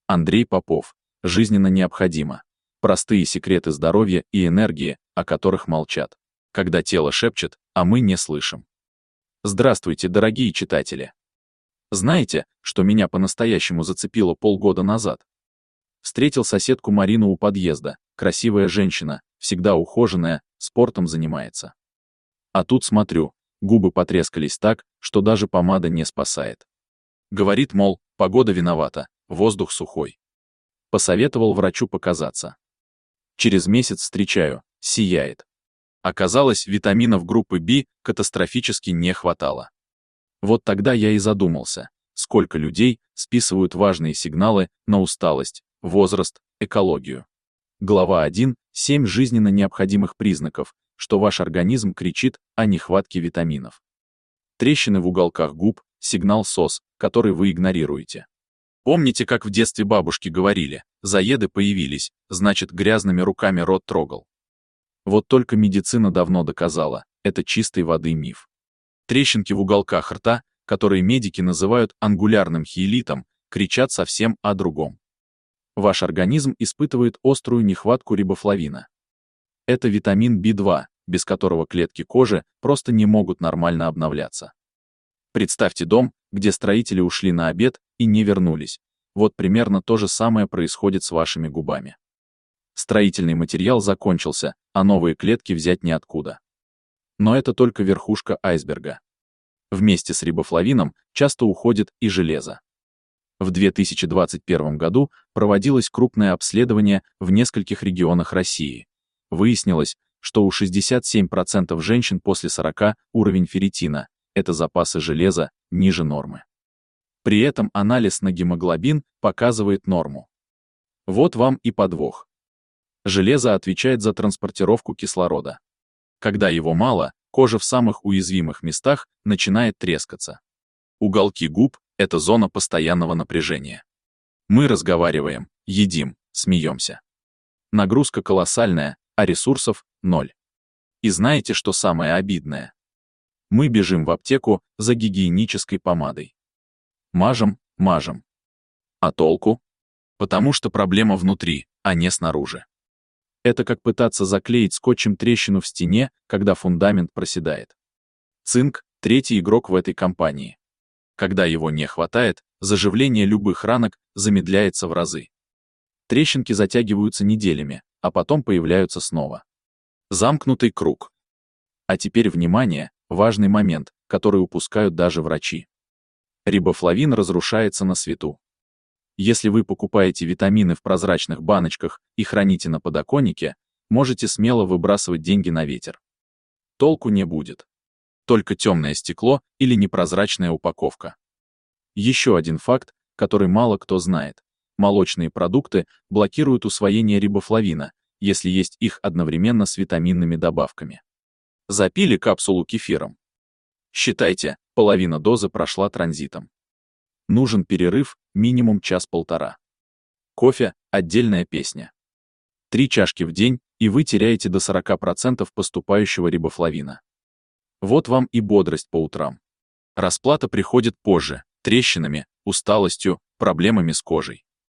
Андрей Попов. Жизненно необходимо. Простые секреты здоровья и энергии, о которых молчат, когда тело шепчет, а мы не слышим. Здравствуйте, дорогие читатели. Знаете, что меня по-настоящему зацепило полгода назад? Встретил соседку Марину у подъезда, красивая женщина, всегда ухоженная, спортом занимается. А тут смотрю, губы потрескались так, что даже помада не спасает. Говорит, мол, погода виновата, воздух сухой. Посоветовал врачу показаться. Через месяц встречаю, сияет. Оказалось, витаминов группы В катастрофически не хватало. Вот тогда я и задумался, сколько людей списывают важные сигналы на усталость, возраст, экологию. Глава 1. 7 жизненно необходимых признаков, что ваш организм кричит о нехватке витаминов. Трещины в уголках губ – сигнал СОС, который вы игнорируете. Помните, как в детстве бабушки говорили, заеды появились, значит, грязными руками рот трогал. Вот только медицина давно доказала, это чистой воды миф. Трещинки в уголках рта, которые медики называют ангулярным хиелитом, кричат совсем о другом. Ваш организм испытывает острую нехватку рибофлавина. Это витамин В2, без которого клетки кожи просто не могут нормально обновляться. Представьте дом, где строители ушли на обед и не вернулись. Вот примерно то же самое происходит с вашими губами. Строительный материал закончился, а новые клетки взять неоткуда. Но это только верхушка айсберга. Вместе с рибофлавином часто уходит и железо. В 2021 году проводилось крупное обследование в нескольких регионах России. Выяснилось, что у 67% женщин после 40 уровень ферритина, это запасы железа, ниже нормы. При этом анализ на гемоглобин показывает норму. Вот вам и подвох. Железо отвечает за транспортировку кислорода. Когда его мало, кожа в самых уязвимых местах начинает трескаться. Уголки губ – это зона постоянного напряжения. Мы разговариваем, едим, смеемся. Нагрузка колоссальная, а ресурсов – ноль. И знаете, что самое обидное? Мы бежим в аптеку за гигиенической помадой. Мажем. А толку? Потому что проблема внутри, а не снаружи. Это как пытаться заклеить скотчем трещину в стене, когда фундамент проседает. Цинк – третий игрок в этой компании. Когда его не хватает, заживление любых ранок замедляется в разы. Трещинки затягиваются неделями, а потом появляются снова. Замкнутый круг. А теперь внимание, важный момент, который упускают даже врачи. Рибофлавин разрушается на свету. Если вы покупаете витамины в прозрачных баночках и храните на подоконнике, можете смело выбрасывать деньги на ветер. Толку не будет. Только темное стекло или непрозрачная упаковка. Еще один факт, который мало кто знает. Молочные продукты блокируют усвоение рибофлавина, если есть их одновременно с витаминными добавками. Запили капсулу кефиром. Считайте, половина дозы прошла транзитом. Нужен перерыв минимум час-полтора. Кофе – отдельная песня. 3 чашки в день, и вы теряете до 40% поступающего рибофлавина. Вот вам и бодрость по утрам. Расплата приходит позже, трещинами, усталостью, проблемами с кожей.